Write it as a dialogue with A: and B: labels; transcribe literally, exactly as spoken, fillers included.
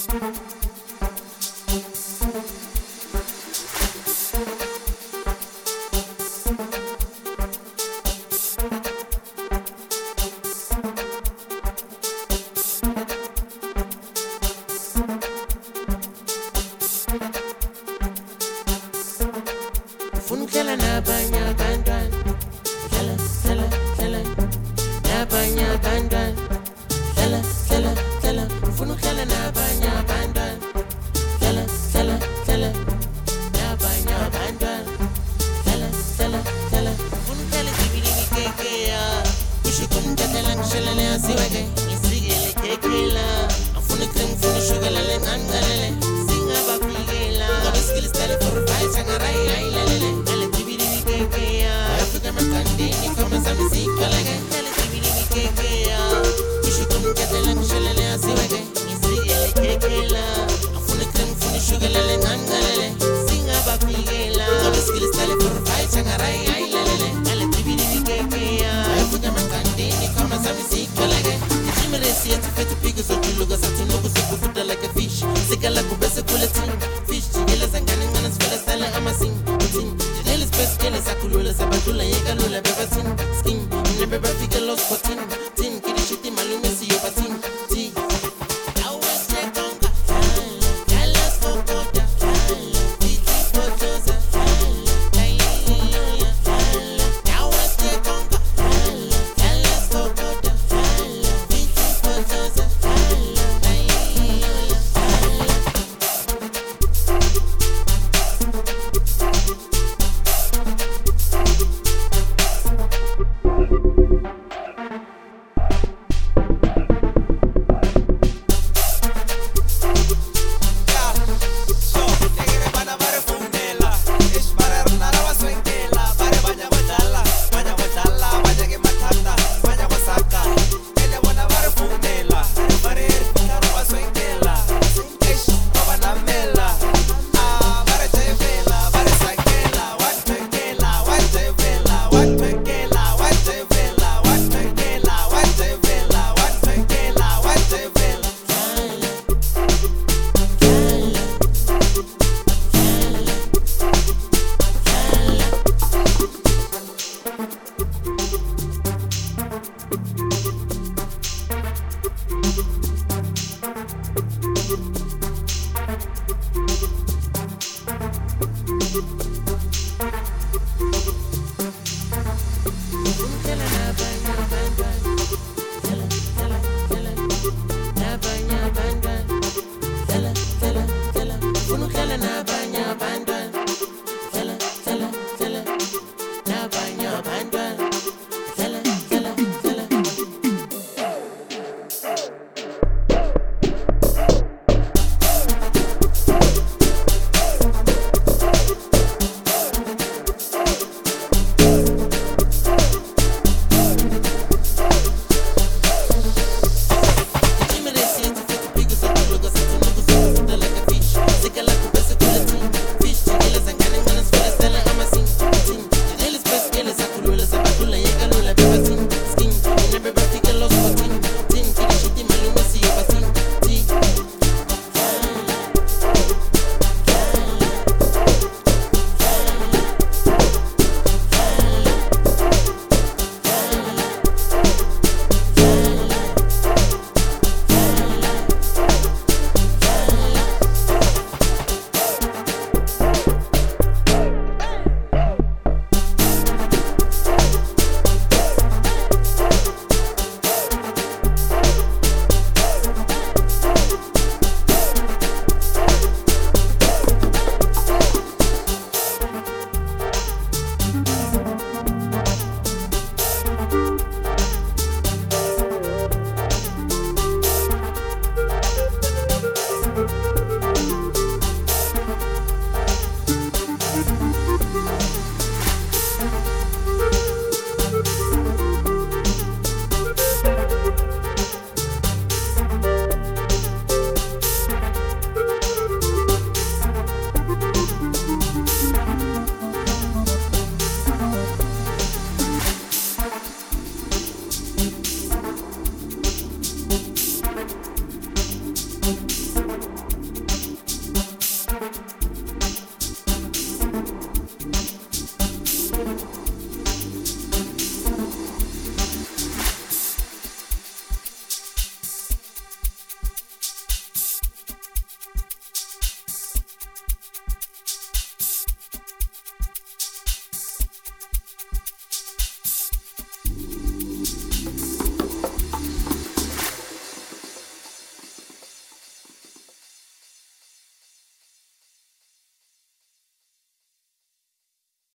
A: Ufuna ukudlala nabanye abantwana, dlala dlala dlala nabanye abantwana, dlala dlala dlala. Ufuna ukudlala nabanye abantwana, dlala dlala dlala nabanye abantwana, dlala dlala dlala. Ufuna ukudlala izibilini keke ya, kusho kumdadala ngishelele asiweke ngisikele keke la. Afuna cream, ufuna sugar lale ngangalele singabaphikela ngoba isikili style for a fight angarayi ayilelele. Sikala kubese kule team fish chigela sangani ngana sifela sala ama sing team jidele space kele sakulula sabadula yekalo